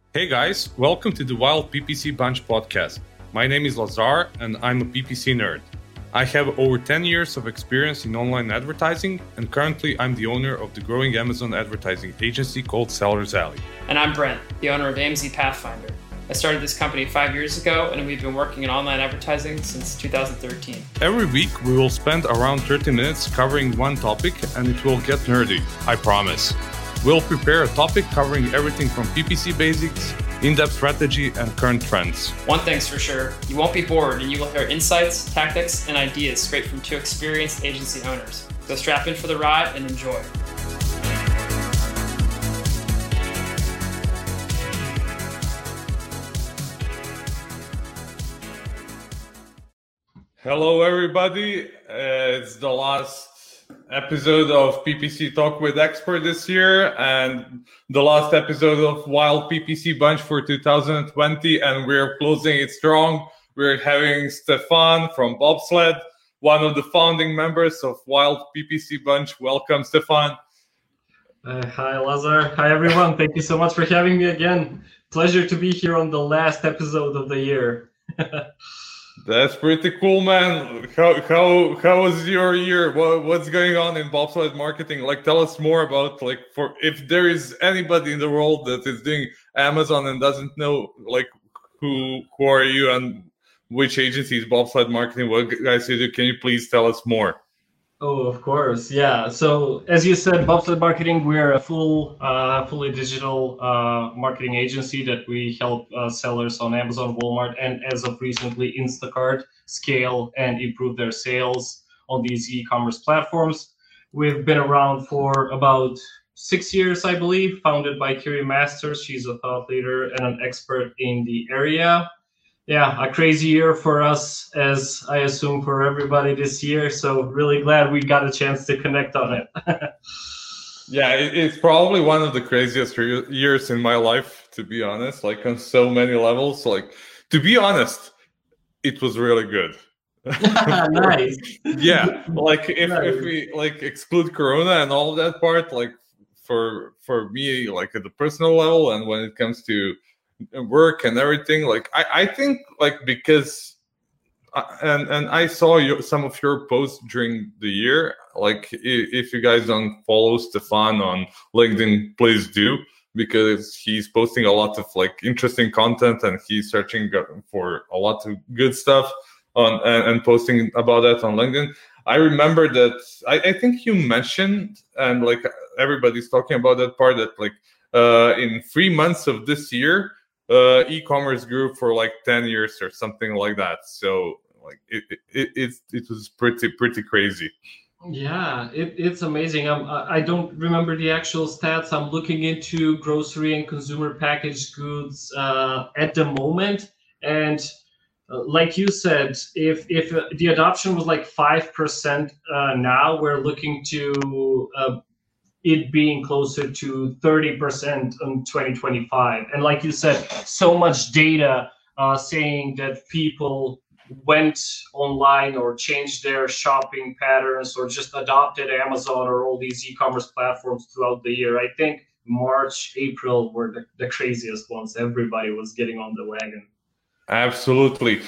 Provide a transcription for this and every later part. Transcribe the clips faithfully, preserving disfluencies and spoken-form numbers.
Hey guys, welcome to the Wild P P C Bunch podcast. My name is Lazar and I'm a P P C nerd. I have over ten years of experience in online advertising, and currently I'm the owner of the growing Amazon advertising agency called Sellers Alley. And I'm Brent, the owner of A M Z Pathfinder. I started this company five years ago, and we've been working in online advertising since two thousand thirteen. Every week we will spend around thirty minutes covering one topic, and it will get nerdy, I promise. We'll prepare a topic covering everything from P P C basics, in-depth strategy, and current trends. One thing's for sure, you won't be bored, and you will hear insights, tactics, and ideas straight from two experienced agency owners. So strap in for the ride and enjoy. Hello everybody, uh, it's the last episode of P P C Talk with Expert this year and the last episode of Wild P P C Bunch for two thousand twenty, and we're closing it strong. We're having Stefan from Bobsled, one of the founding members of Wild P P C Bunch. Welcome, Stefan. Uh, hi, Lazar. Hi, everyone. Thank you so much for having me again. Pleasure to be here on the last episode of the year. That's pretty cool, man. How how how was your year? What, what's going on in bobsled marketing? Like, tell us more about, like, for if there is anybody in the world that is doing Amazon and doesn't know, like, who who are you and which agency is bobsled marketing? What guys you do? Can you please tell us more? Oh, of course. Yeah. So as you said, Bobsled Marketing, we're a full, uh, fully digital uh, marketing agency that we help uh, sellers on Amazon, Walmart, and as of recently, Instacart scale and improve their sales on these e-commerce platforms. We've been around for about six years, I believe, founded by Kiri Masters. She's a thought leader and an expert in the area. Yeah, a crazy year for us, as I assume for everybody this year. So really glad we got a chance to connect on it. Yeah, it, it's probably one of the craziest re- years in my life, to be honest, like on so many levels. Like, to be honest, it was really good. Nice. Yeah, like if, Nice. if we like exclude Corona and all of that part, like for for me, like at the personal level, and when it comes to work and everything, like I, I think like because uh, and and I saw you, some of your posts during the year. Like if, if you guys don't follow Stefan on LinkedIn, please do, because he's posting a lot of like interesting content and he's searching for a lot of good stuff on and, and posting about that on LinkedIn. I remember that I, I think you mentioned, and like everybody's talking about that part, that like uh in three months of this year Uh, e-commerce grew for like ten years or something like that. So like it it it, it was pretty pretty crazy. Yeah, it, it's amazing. I'm, I I don't remember the actual stats. I'm looking into grocery and consumer packaged goods uh, at the moment, and uh, like you said, if if the adoption was like five percent uh, now, we're looking to uh, it being closer to thirty percent in twenty twenty-five. And like you said, so much data uh, saying that people went online or changed their shopping patterns or just adopted Amazon or all these e-commerce platforms throughout the year. I think March, April were the, the craziest ones. Everybody was getting on the wagon. Absolutely.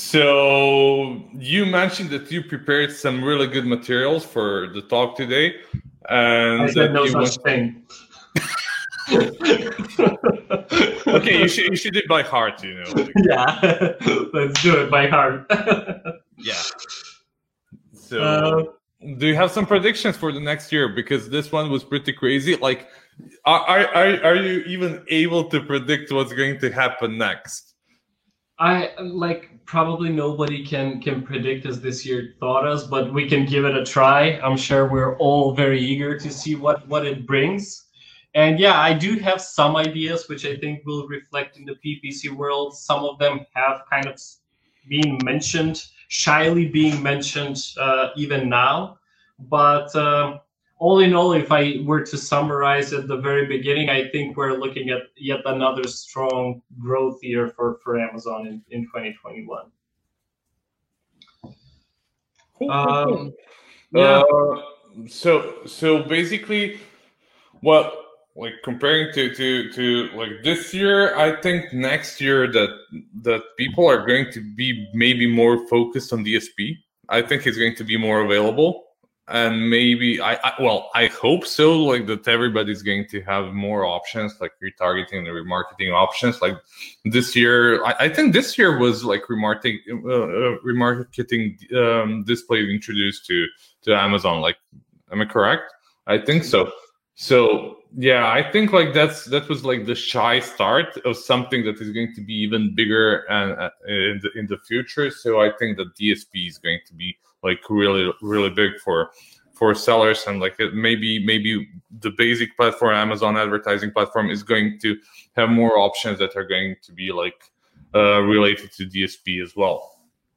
So you mentioned that you prepared some really good materials for the talk today. And I said no you such want... thing. Okay, you should you should do it by heart, you know. Like... Yeah, let's do it by heart. Yeah. So, uh, do you have some predictions for the next year? Because this one was pretty crazy. Like, are are are you even able to predict what's going to happen next? I like probably nobody can can predict as this year thought us, but we can give it a try. I'm sure we're all very eager to see what what it brings. And yeah, I do have some ideas which I think will reflect in the P P C world. Some of them have kind of been mentioned, shyly being mentioned uh, even now. But uh, all in all, if I were to summarize at the very beginning, I think we're looking at yet another strong growth year for, for Amazon in, in twenty twenty-one. Cool, Um, cool. yeah. Uh, so so basically, well, like comparing to to to like this year, I think next year that that people are going to be maybe more focused on D S P. I think it's going to be more available, and maybe I, I well I hope so. Like that everybody's going to have more options, like retargeting and remarketing options. Like this year, I, I think this year was like remarketing uh, remarketing um, display introduced to to Amazon. Like, am I correct? I think so. So yeah, I think like that's that was like the shy start of something that is going to be even bigger and uh, in the in the future. So I think that D S P is going to be like really really big for for sellers, and like it, maybe maybe the basic platform, Amazon advertising platform, is going to have more options that are going to be like uh, related to D S P as well.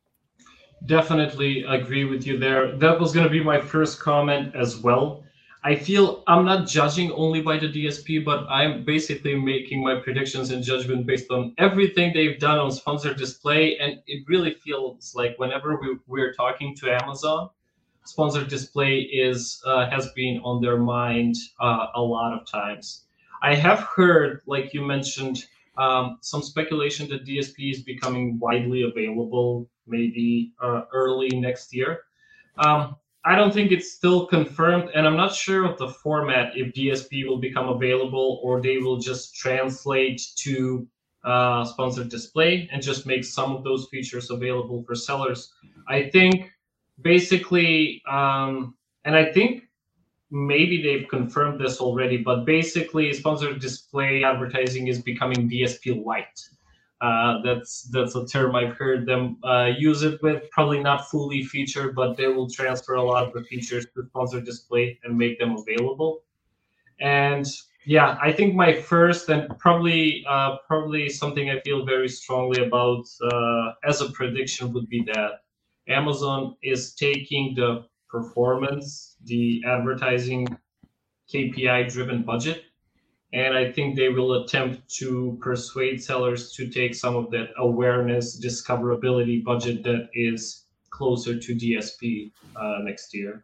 Definitely agree with you there. That was going to be my first comment as well. I feel I'm not judging only by the D S P, but I'm basically making my predictions and judgment based on everything they've done on sponsored display. And it really feels like whenever we, we're talking to Amazon, sponsored display is uh, has been on their mind uh, a lot of times. I have heard, like you mentioned, um, some speculation that D S P is becoming widely available maybe uh, early next year. Um, I don't think it's still confirmed, and I'm not sure of the format, if D S P will become available or they will just translate to uh, sponsored display and just make some of those features available for sellers. I think basically, um, and I think maybe they've confirmed this already, but basically sponsored display advertising is becoming D S P Lite. Uh, that's that's a term I've heard them uh, use it with. Probably not fully featured, but they will transfer a lot of the features to sponsored display and make them available. And yeah, I think my first and probably uh, probably something I feel very strongly about uh, as a prediction would be that Amazon is taking the performance, the advertising K P I-driven budget, and I think they will attempt to persuade sellers to take some of that awareness, discoverability budget that is closer to D S P uh, next year.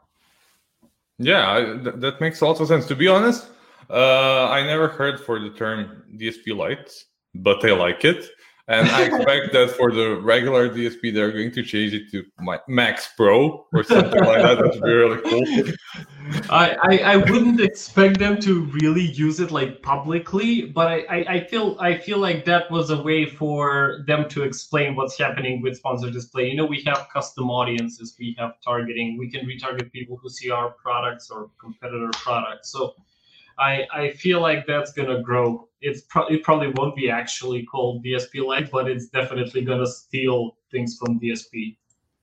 Yeah, I, th- that makes a lot of sense. To be honest, uh, I never heard for the term D S P Lite, but I like it. And I expect that for the regular D S P, they're going to change it to my Max Pro or something like that. That would be really cool. I, I, I wouldn't expect them to really use it like publicly, but I, I, I feel I feel like that was a way for them to explain what's happening with sponsored display. You know, we have custom audiences, we have targeting, we can retarget people who see our products or competitor products. So I, I feel like that's gonna grow. It's pro- it probably won't be actually called D S P Lite, but it's definitely gonna steal things from D S P.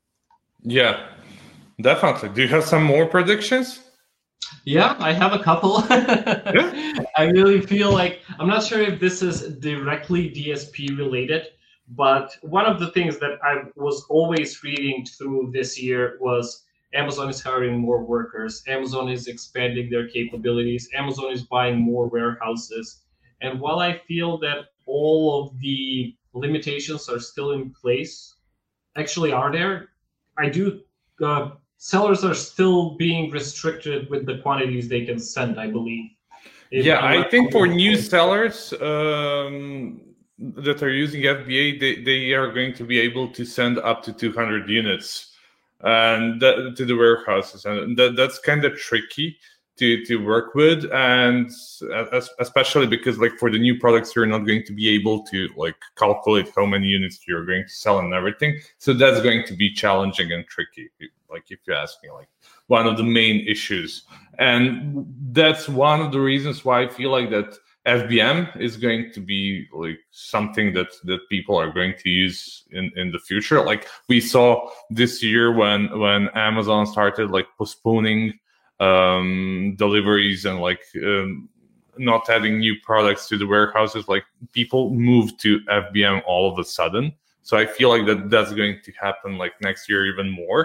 Yeah, definitely. Do you have some more predictions? Yeah, I have a couple. Yeah. I really feel like, I'm not sure if this is directly D S P related, but one of the things that I was always reading through this year was Amazon is hiring more workers. Amazon is expanding their capabilities. Amazon is buying more warehouses. And while I feel that all of the limitations are still in place, actually are there, I do, uh, sellers are still being restricted with the quantities they can send, I believe. If yeah, I'm I not think for wrong. new sellers um, that are using F B A, they, they are going to be able to send up to two hundred units and that, to the warehouses, and that, that's kind of tricky to to work with, and as, especially because like for the new products, you're not going to be able to like calculate how many units you're going to sell and everything. So that's going to be challenging and tricky, like if you ask me, like one of the main issues. And that's one of the reasons why I feel like that F B M is going to be like something that that people are going to use in, in the future. Like we saw this year when when Amazon started like postponing um, deliveries and like um, not adding new products to the warehouses, like people moved to F B M all of a sudden. So I feel like that that's going to happen like next year even more.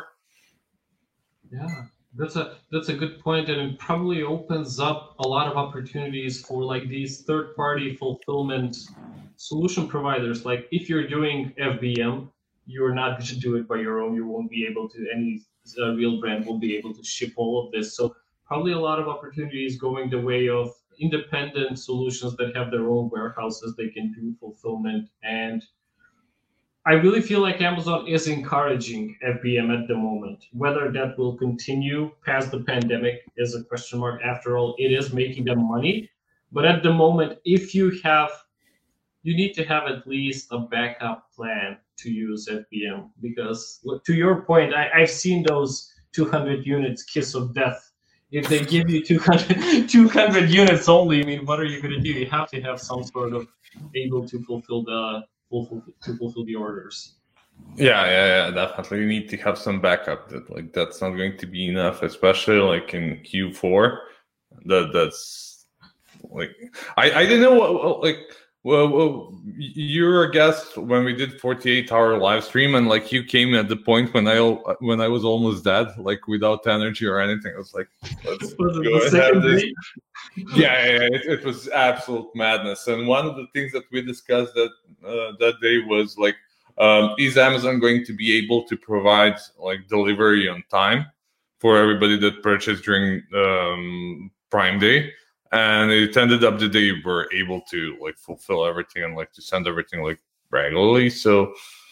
Yeah. That's a that's a good point, and it probably opens up a lot of opportunities for like these third-party fulfillment solution providers. Like if you're doing F B M, you're not going to do it by your own. You won't be able to. Any uh, real brand won't be able to ship all of this. So probably a lot of opportunities going the way of independent solutions that have their own warehouses. They can do fulfillment, and I really feel like Amazon is encouraging F B M at the moment. Whether that will continue past the pandemic is a question mark. After all, it is making them money. But at the moment, if you have, you need to have at least a backup plan to use F B M, because to your point, I, I've seen those two hundred units kiss of death. If they give you two hundred, two hundred units only, I mean, what are you going to do? You have to have some sort of able to fulfill the fulfill, to fulfill the orders. Yeah, yeah, yeah, definitely. You need to have some backup. That like that's not going to be enough, especially like in Q four. That that's like I I didn't know what like. Well, well, you were a guest when we did forty-eight hour live stream, and like you came at the point when I when I was almost dead, like without energy or anything. I was like, let's go ahead. This. Yeah, yeah, it, it was absolute madness. And one of the things that we discussed that uh, that day was like, um, is Amazon going to be able to provide like delivery on time for everybody that purchased during um, Prime Day? And it ended up that they were able to like fulfill everything and like to send everything like regularly. So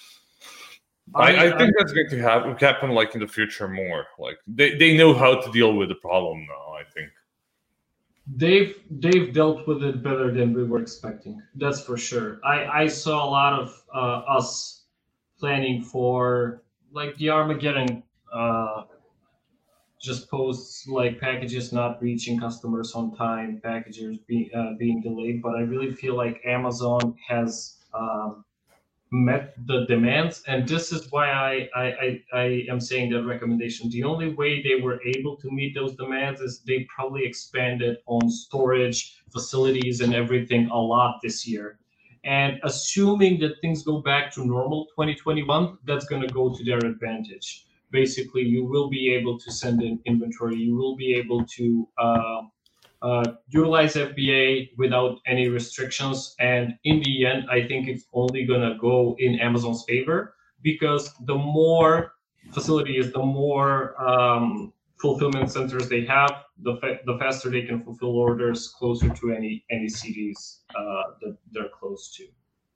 I, I think that's going to happen, happen like in the future more. Like they, they know how to deal with the problem now, I think. They've they've dealt with it better than we were expecting. That's for sure. I, I saw a lot of uh, us planning for like the Armageddon uh, just posts like packages not reaching customers on time, packages being uh, being delayed. But I really feel like Amazon has um, met the demands, and this is why I, I I I am saying that recommendation. The only way they were able to meet those demands is they probably expanded on storage facilities and everything a lot this year. And assuming that things go back to normal twenty twenty-one, that's going to go to their advantage. Basically, you will be able to send in inventory. You will be able to uh, uh, utilize F B A without any restrictions. And in the end, I think it's only going to go in Amazon's favor, because the more facilities, the more um, fulfillment centers they have, the, fa- the faster they can fulfill orders closer to any, any cities uh, that they're close to.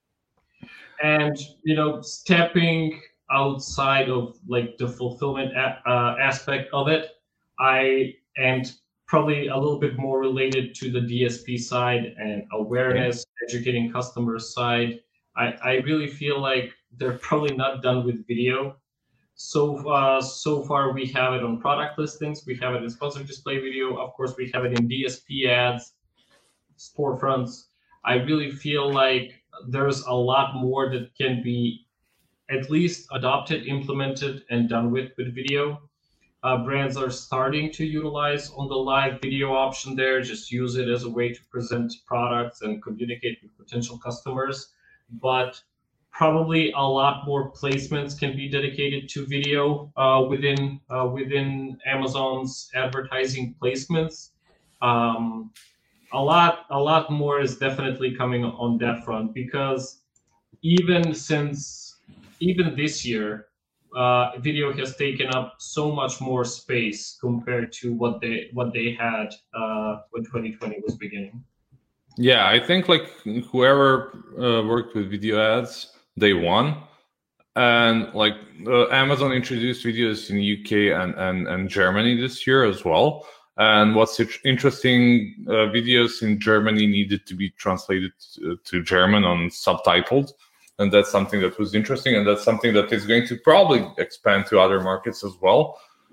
And, you know, stepping outside of like the fulfillment a- uh, aspect of it, I and probably a little bit more related to the D S P side and awareness, educating customers side. I, I really feel like they're probably not done with video. So uh, so far we have it on product listings, we have it in sponsored display video, of course we have it in D S P ads, storefronts. I really feel like there's a lot more that can be at least adopted, implemented, and done with with video. Uh, brands are starting to utilize on the live video option there, just use it as a way to present products and communicate with potential customers. But probably a lot more placements can be dedicated to video uh, within uh, within Amazon's advertising placements. Um, a lot, a lot more is definitely coming on that front, because even since even this year, uh, video has taken up so much more space compared to what they what they had uh, when twenty twenty was beginning. Yeah, I think like whoever uh, worked with video ads, they won. And like uh, Amazon introduced videos in U K and, and, and Germany this year as well. And what's interesting, uh, videos in Germany needed to be translated to, to German on subtitled. And that's something that was interesting, and that's something that is going to probably expand to other markets as well.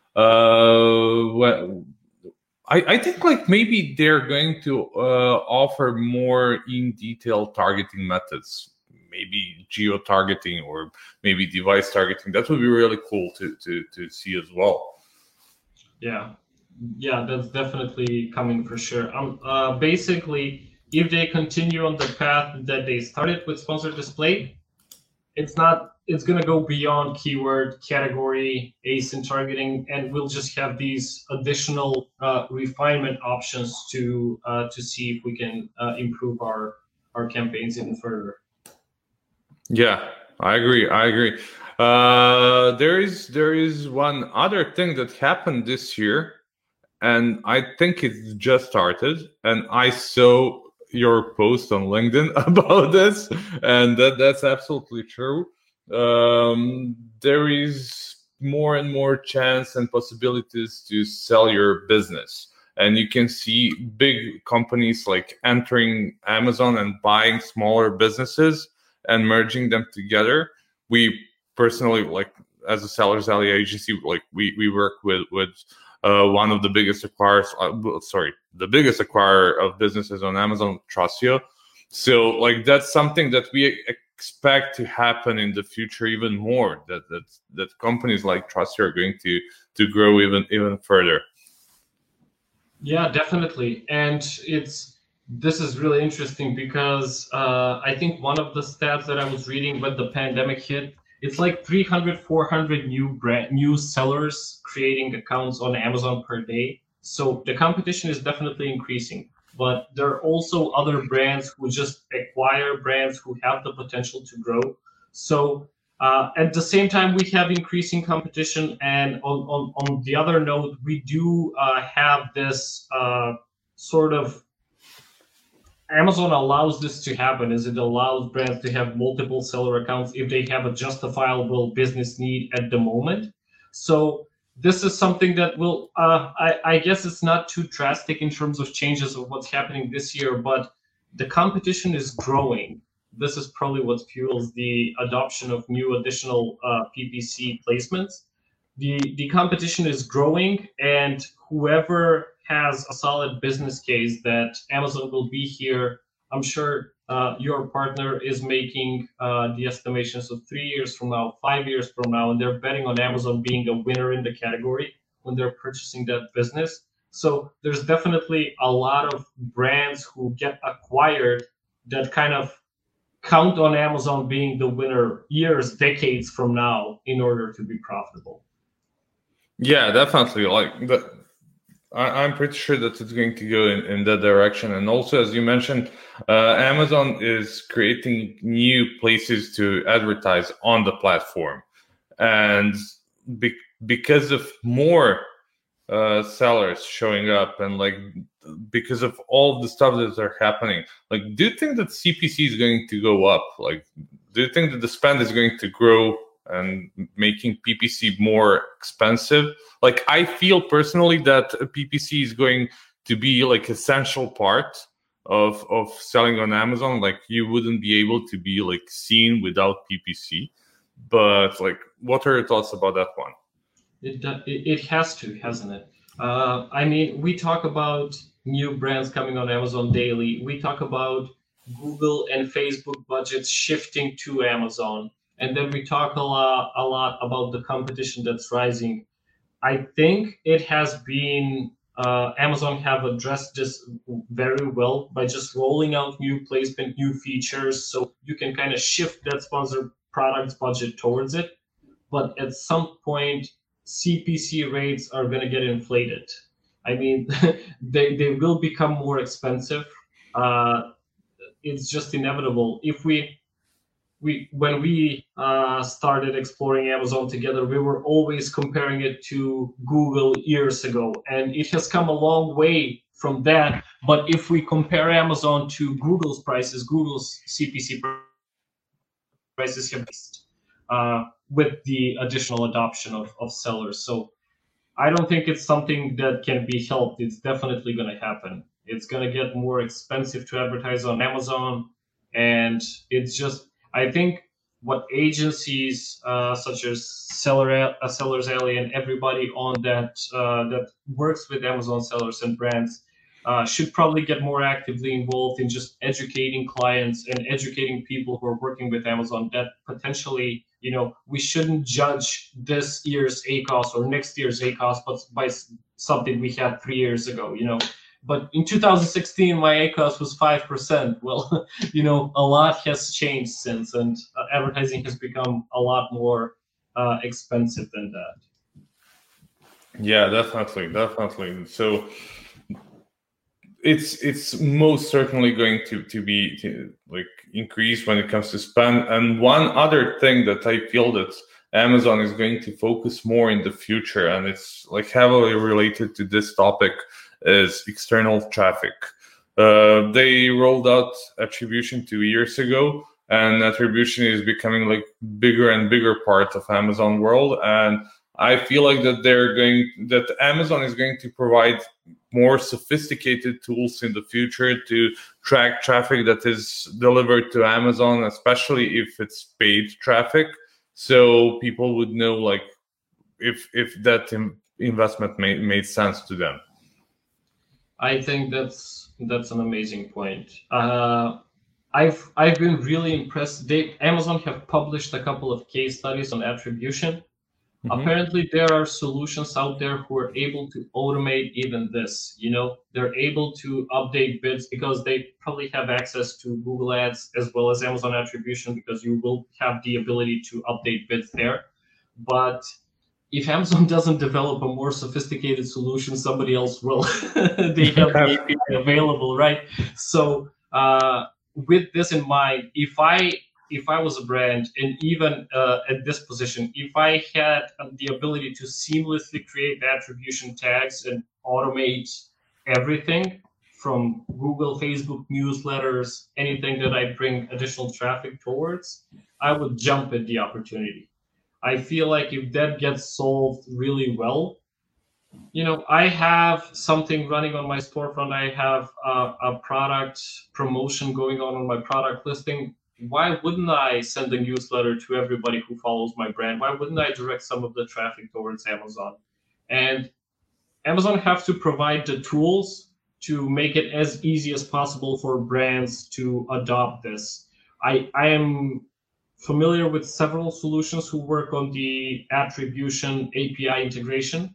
Uh, well, I, I think like maybe they're going to uh, offer more in detail targeting methods, maybe geo targeting or maybe device targeting. That would be really cool to to to see as well. Yeah, yeah, that's definitely coming for sure. Um, uh, basically, if they continue on the path that they started with sponsored display, it's not, it's going to go beyond keyword, category, A S I N targeting, and we'll just have these additional uh, refinement options to uh, to see if we can uh, improve our, our campaigns even further. Yeah, I agree. I agree. Uh, there is there is one other thing that happened this year, and I think it's just started. And I saw your post on LinkedIn about this, and that that's absolutely true. Um, there is more and more chance and possibilities to sell your business, and you can see big companies like entering Amazon and buying smaller businesses and merging them together. We personally, like as a Sellers Alley agency, like we we work with with uh, one of the biggest acquirers. Uh, sorry, the biggest acquirer of businesses on Amazon, Trustio. So like that's something that we expect to happen in the future even more. That that that companies like Trustio are going to to grow even even further. Yeah, definitely, and it's. This is really interesting because uh, I think one of the stats that I was reading when the pandemic hit, it's like three hundred, four hundred new brand, new sellers creating accounts on Amazon per day. So the competition is definitely increasing, but there are also other brands who just acquire brands who have the potential to grow. So uh, at the same time, we have increasing competition, and on, on, on the other note, we do uh, have this uh, sort of Amazon allows this to happen, is it allows brands to have multiple seller accounts if they have a justifiable business need at the moment. So this is something that will, uh, I, I guess it's not too drastic in terms of changes of what's happening this year, but the competition is growing. This is probably what fuels the adoption of new additional uh, P P C placements. The, the competition is growing, and whoever has a solid business case that Amazon will be here, I'm sure uh, your partner is making uh, the estimations of three years from now, five years from now, and they're betting on Amazon being a winner in the category when they're purchasing that business. So there's definitely a lot of brands who get acquired that kind of count on Amazon being the winner years, decades from now in order to be profitable. Yeah, definitely. Like the, I, I'm pretty sure that it's going to go in, in that direction. And also, as you mentioned, uh, Amazon is creating new places to advertise on the platform, and be, because of more uh, sellers showing up, and like because of all the stuff that are happening, like, do you think that C P C is going to go up? Like, do you think that the spend is going to grow and making P P C more expensive? Like, I feel personally that P P C is going to be like essential part of of selling on Amazon. Like, you wouldn't be able to be like seen without P P C. But like, what are your thoughts about that one? It it has to, hasn't it? Uh, I mean, we talk about new brands coming on Amazon daily. We talk about Google and Facebook budgets shifting to Amazon. And then we talk a lot, a lot about the competition that's rising. I think it has been, uh, Amazon have addressed this very well by just rolling out new placement, new features, so you can kind of shift that sponsored products budget towards it. But at some point, C P C rates are going to get inflated. I mean, they, they will become more expensive. Uh, it's just inevitable. If we We, when we uh, started exploring Amazon together, we were always comparing it to Google years ago, and it has come a long way from that. But if we compare Amazon to Google's prices, Google's C P C prices have increased uh, with the additional adoption of, of sellers. So I don't think it's something that can be helped. It's definitely going to happen. It's going to get more expensive to advertise on Amazon, and it's just, I think what agencies uh, such as Seller, uh, Sellers Alley and everybody on that uh, that works with Amazon sellers and brands uh, should probably get more actively involved in just educating clients and educating people who are working with Amazon that potentially, you know, we shouldn't judge this year's A C O S or next year's A C O S but by something we had three years ago, you know. But in two thousand sixteen, my A C O S was five percent. Well, you know, a lot has changed since, and uh, advertising has become a lot more uh, expensive than that. Yeah, definitely, definitely. So it's it's most certainly going to to be to, like increase when it comes to spend. And one other thing that I feel that Amazon is going to focus more in the future, and it's like heavily related to this topic, is external traffic. Uh, they rolled out attribution two years ago, and attribution is becoming like bigger and bigger part of Amazon world. And I feel like that they're going, that Amazon is going to provide more sophisticated tools in the future to track traffic that is delivered to Amazon, especially if it's paid traffic. So people would know like if if that im- investment made, made sense to them. I think that's that's an amazing point. Uh, I've I've been really impressed. They Amazon have published a couple of case studies on attribution. Mm-hmm. Apparently, there are solutions out there who are able to automate even this. You know, they're able to update bids because they probably have access to Google Ads as well as Amazon attribution, because you will have the ability to update bids there. But if Amazon doesn't develop a more sophisticated solution, somebody else will. They have the A P I available, right? So uh, with this in mind, if I if I was a brand, and even uh, at this position, if I had the ability to seamlessly create attribution tags and automate everything from Google, Facebook, newsletters, anything that I bring additional traffic towards, I would jump at the opportunity. I feel like if that gets solved really well, you know, I have something running on my storefront, I have a, a product promotion going on on my product listing. Why wouldn't I send a newsletter to everybody who follows my brand? Why wouldn't I direct some of the traffic towards Amazon? And Amazon have to provide the tools to make it as easy as possible for brands to adopt this. I, I am familiar with several solutions who work on the attribution A P I integration.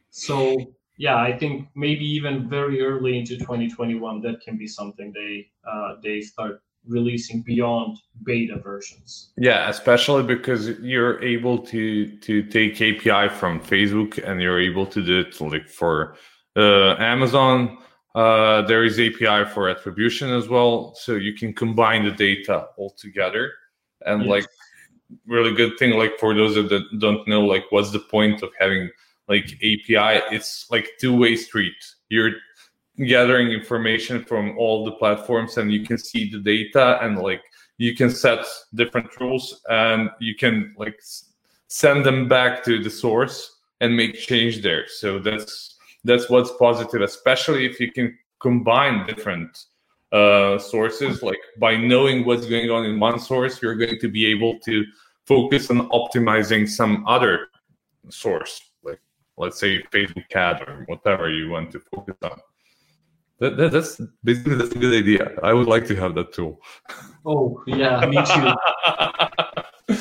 So yeah, I think maybe even very early into twenty twenty-one, that can be something they uh, they start releasing beyond beta versions. Yeah, especially because you're able to to take A P I from Facebook, and you're able to do it like for uh, Amazon. Uh, there is A P I for attribution as well, so you can combine the data all together. And yes. Like really good thing, like for those that don't know, like what's the point of having like A P I? It's like two-way street. You're gathering information from all the platforms, and you can see the data, and like you can set different rules, and you can like send them back to the source and make change there. So that's that's what's positive, especially if you can combine different uh, sources. Like by knowing what's going on in one source, you're going to be able to focus on optimizing some other source, like let's say Facebook ad or whatever you want to focus on. That, that, that's basically that's a good idea. I would like to have that tool. Oh yeah, me too.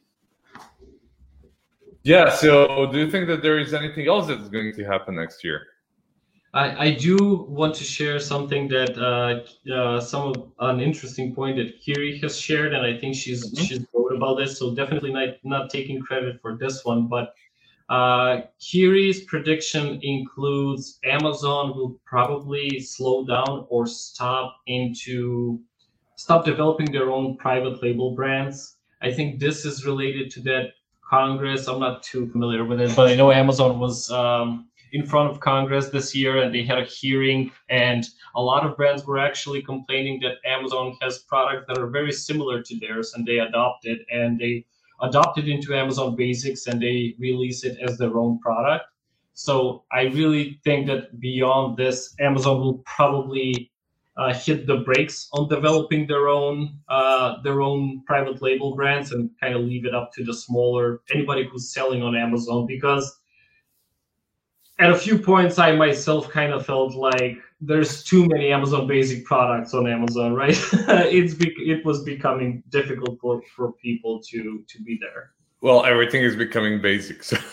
Yeah. So, do you think that there is anything else that's going to happen next year? I, I do want to share something that uh, uh, some of an interesting point that Kiri has shared, and I think she's mm-hmm. she's wrote about this. So definitely not not taking credit for this one, but. Uh, Kiri's prediction includes Amazon will probably slow down or stop into stop developing their own private label brands. I think this is related to that Congress. I'm not too familiar with it, but I know Amazon was um, in front of Congress this year, and they had a hearing, and a lot of brands were actually complaining that Amazon has products that are very similar to theirs, and they adopt it, and they adopt it into Amazon Basics, and they release it as their own product. So I really think that beyond this, Amazon will probably uh, hit the brakes on developing their own uh, their own private label brands, and kind of leave it up to the smaller, anybody who's selling on Amazon. Because at a few points, I myself kind of felt like there's too many Amazon Basic products on Amazon, right? it's be- it was becoming difficult for, for people to to be there. Well, everything is becoming basic. So.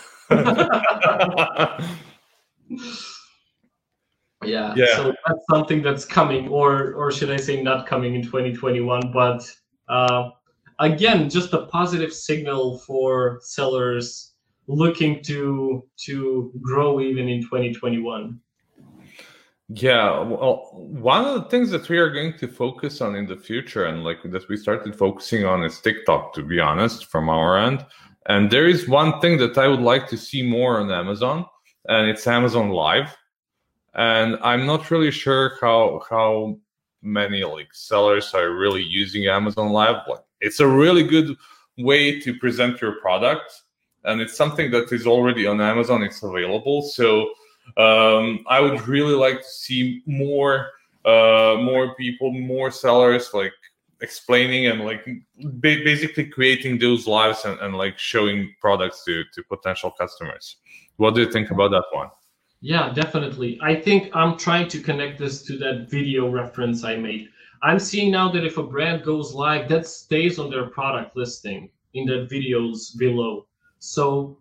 yeah, yeah. So that's something that's coming, or or should I say not coming in twenty twenty-one, but uh, again, just a positive signal for sellers looking to to grow even in twenty twenty-one. Yeah, well, one of the things that we are going to focus on in the future, and like that we started focusing on, is TikTok, to be honest, from our end. And there is one thing that I would like to see more on Amazon, and it's Amazon Live. And I'm not really sure how how many like sellers are really using Amazon Live. Like, it's a really good way to present your product, and it's something that is already on Amazon. It's available. So um, I would really like to see more uh, more people, more sellers like explaining and like ba- basically creating those lives and, and like showing products to, to potential customers. What do you think about that one? Yeah, definitely. I think I'm trying to connect this to that video reference I made. I'm seeing now that if a brand goes live, that stays on their product listing in the videos below. So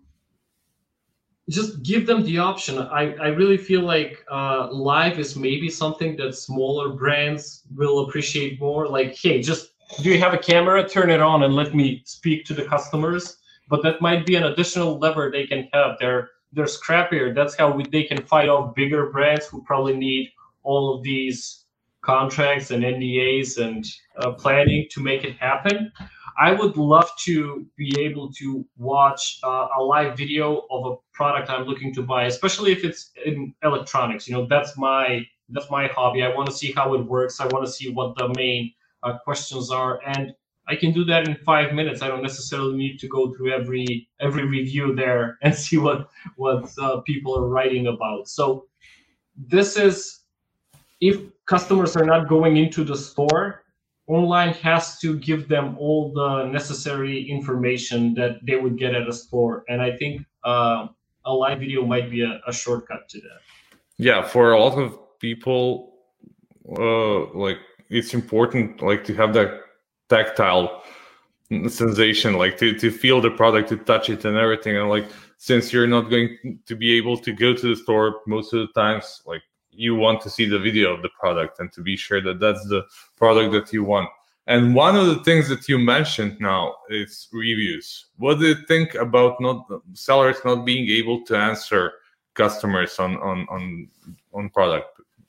just give them the option. I, I really feel like uh, live is maybe something that smaller brands will appreciate more. Like, hey, just do you have a camera? Turn it on and let me speak to the customers. But that might be an additional lever they can have. They're, they're scrappier. That's how we, they can fight off bigger brands who probably need all of these contracts and N D As and uh, planning to make it happen. I would love to be able to watch uh, a live video of a product I'm looking to buy, especially if it's in electronics. You know, that's my that's my hobby. I want to see how it works. I want to see what the main uh, questions are, and I can do that in five minutes. I don't necessarily need to go through every every review there and see what what uh, people are writing about. So this is, if customers are not going into the store, online has to give them all the necessary information that they would get at a store. And I think uh, a live video might be a, a shortcut to that. Yeah, for a lot of people, uh, like it's important, like to have that tactile sensation, like to, to feel the product, to touch it and everything. And like, since you're not going to be able to go to the store most of the times, like you want to see the video of the product and to be sure that that's the product that you want. And one of the things that you mentioned now is reviews. What do you think about not sellers not being able to answer customers on on on, on product?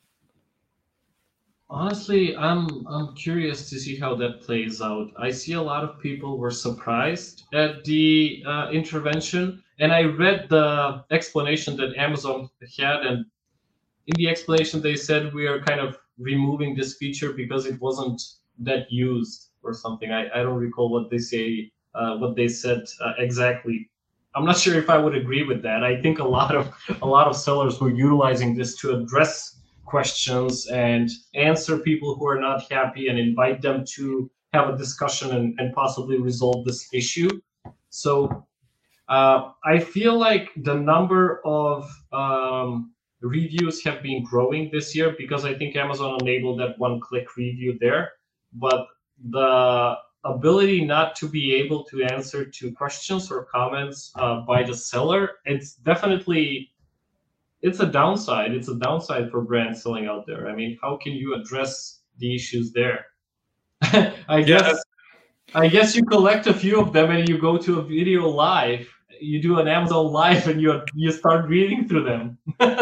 Honestly, I'm I'm curious to see how that plays out. I see a lot of people were surprised at the uh, intervention, and I read the explanation that Amazon had, and in the explanation they said we are kind of removing this feature because it wasn't that used or something. I, I don't recall what they say, uh, what they said uh, exactly. I'm not sure if I would agree with that. I think a lot of a lot of sellers were utilizing this to address questions and answer people who are not happy and invite them to have a discussion and, and possibly resolve this issue. So uh, I feel like the number of um, reviews have been growing this year because I think Amazon enabled that one-click review there. But the ability not to be able to answer to questions or comments uh, by the seller, it's definitely it's a downside. It's a downside for brands selling out there. I mean, how can you address the issues there? I guess yeah. I guess you collect a few of them and you go to a video live. You do an Amazon Live and you you start reading through them.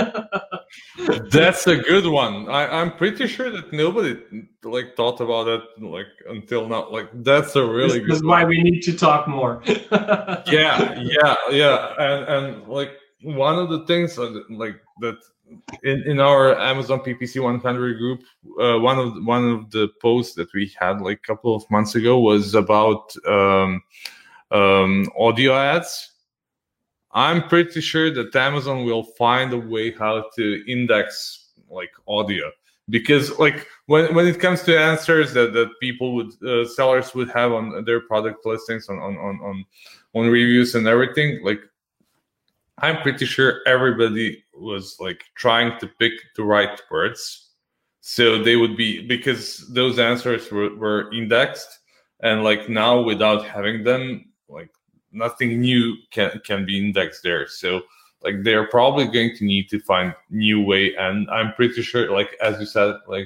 That's a good one. I, I'm pretty sure that nobody like thought about it like until now. Like that's a really this good. This is why we need to talk more. yeah, yeah, yeah, and and like one of the things like that in, in our Amazon P P C one hundred group, uh, one of one of the posts that we had like a couple of months ago was about um, um, audio ads. I'm pretty sure that Amazon will find a way how to index like audio, because like when, when it comes to answers that, that people would uh, sellers would have on their product listings on, on, on, on, on reviews and everything, like I'm pretty sure everybody was like trying to pick the right words. So they would be, because those answers were, were indexed, and like now without having them, like nothing new can can be indexed there. So like they're probably going to need to find new way. And I'm pretty sure, like as you said, like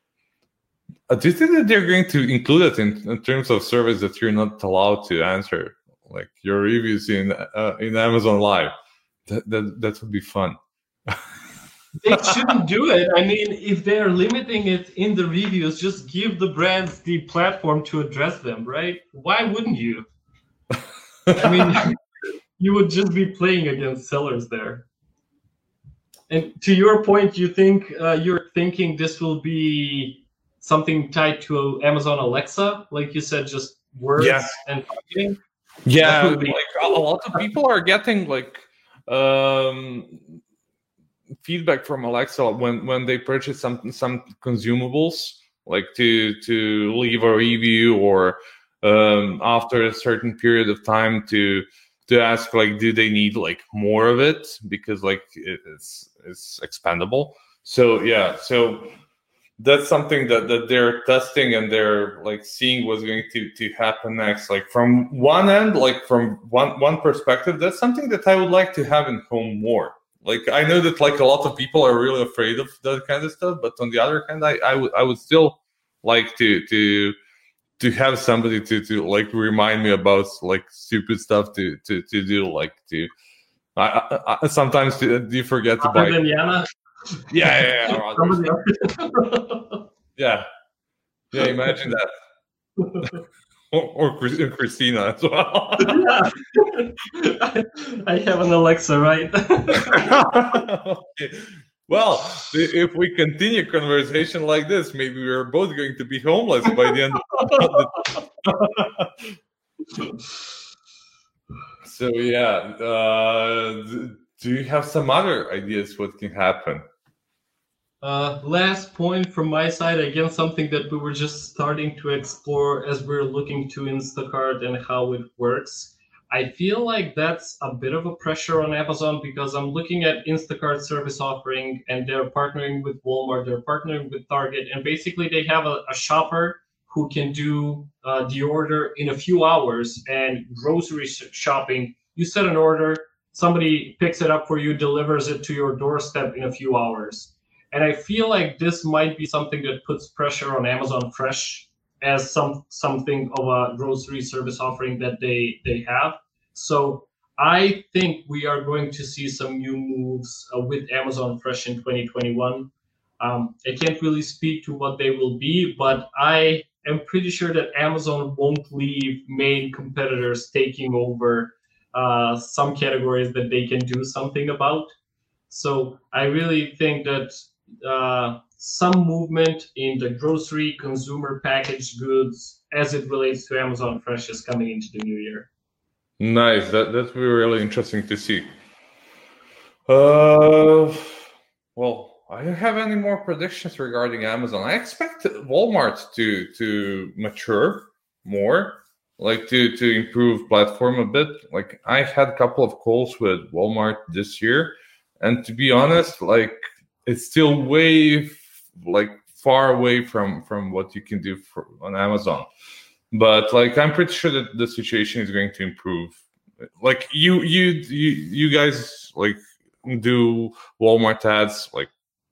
uh, do you think that they're going to include it in, in terms of service that you're not allowed to answer like your reviews in uh, in Amazon Live? That that that would be fun. They shouldn't do it. I mean, if they're limiting it in the reviews, just give the brands the platform to address them, right? Why wouldn't you? I mean, you would just be playing against sellers there. And to your point, you think uh, you're thinking this will be something tied to Amazon Alexa, like you said, just words Yeah. and marketing? Yeah, That would be like a, a lot of people are getting like um, feedback from Alexa when when they purchase some some consumables, like to to leave a review, or um, after a certain period of time to to ask like, do they need like more of it, because like it, it's it's expendable. So yeah, so that's something that, that they're testing, and they're like seeing what's going to, to happen next. Like from one end, like from one one perspective, that's something that I would like to have in home more. Like I know that like a lot of people are really afraid of that kind of stuff, but on the other hand, I, I would I would still like to to to have somebody to, to like remind me about like stupid stuff to to, to do, like to I, I, I sometimes do you forget to Other buy. than Yana? Yeah, yeah, yeah. Or Somebody others. else. Yeah, yeah. Imagine that, or, or Chris- Christina as well. Yeah. I have an Alexa, right? Okay. Well, i- if we continue conversation like this, maybe we're both going to be homeless by the end of the. So yeah, uh, th- do you have some other ideas what can happen? Uh, last point from my side, again, something that we were just starting to explore as we're looking to Instacart and how it works. I feel like that's a bit of a pressure on Amazon, because I'm looking at Instacart service offering, and they're partnering with Walmart, they're partnering with Target, and basically they have a, a shopper who can do uh, the order in a few hours. And grocery sh- shopping, you set an order, somebody picks it up for you, delivers it to your doorstep in a few hours. And I feel like this might be something that puts pressure on Amazon Fresh as some something of a grocery service offering that they they have. So I think we are going to see some new moves uh, with Amazon Fresh in twenty twenty-one. Um, I can't really speak to what they will be, but I am pretty sure that Amazon won't leave main competitors taking over uh, some categories that they can do something about. So I really think that uh, some movement in the grocery consumer packaged goods as it relates to Amazon Fresh is coming into the new year. Nice. That that would be really interesting to see. Uh, well, I don't have any more predictions regarding Amazon. I expect Walmart to to mature more, like to to improve platform a bit. Like I had a couple of calls with Walmart this year, and to be honest, like it's still way f- like far away from from what you can do for, on Amazon. But like I'm pretty sure that the situation is going to improve. Like you you you you guys like do Walmart ads. Like,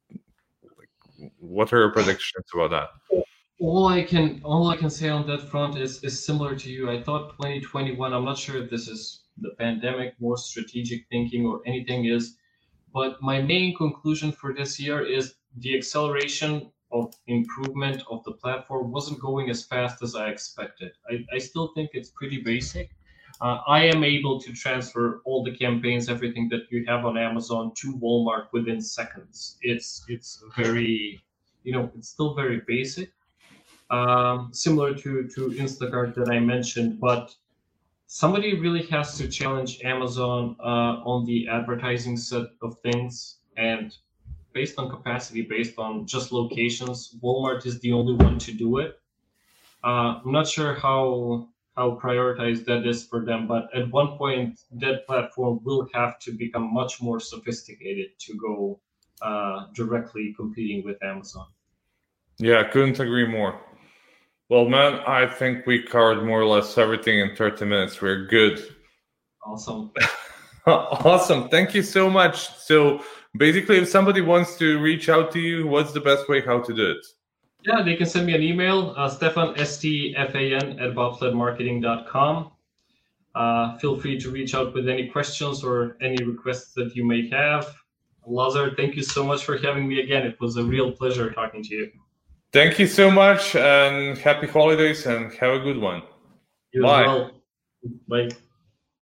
like what are your predictions about that? All I can all I can say on that front is is similar to you. I thought twenty twenty-one. I'm not sure if this is the pandemic, more strategic thinking, or anything is. But my main conclusion for this year is the acceleration of improvement of the platform wasn't going as fast as I expected. I, I still think it's pretty basic. Uh, I am able to transfer all the campaigns, everything that you have on Amazon to Walmart within seconds. It's it's very, you know, it's still very basic, um, similar to to Instacart that I mentioned, but somebody really has to challenge Amazon uh, on the advertising set of things. And based on capacity, based on just locations, Walmart is the only one to do it. Uh, I'm not sure how how prioritized that is for them, but at one point, that platform will have to become much more sophisticated to go uh, directly competing with Amazon. Yeah, couldn't agree more. Well, man, I think we covered more or less everything in thirty minutes. We're good. Awesome. Awesome. Thank you so much. So basically, if somebody wants to reach out to you, what's the best way how to do it? Yeah, they can send me an email, uh, Stefan, S T F A N, at bobsled marketing dot com. Uh, feel free to reach out with any questions or any requests that you may have. Lazar, thank you so much for having me again. It was a real pleasure talking to you. Thank you so much, and happy holidays, and have a good one. You Bye. as well. Bye.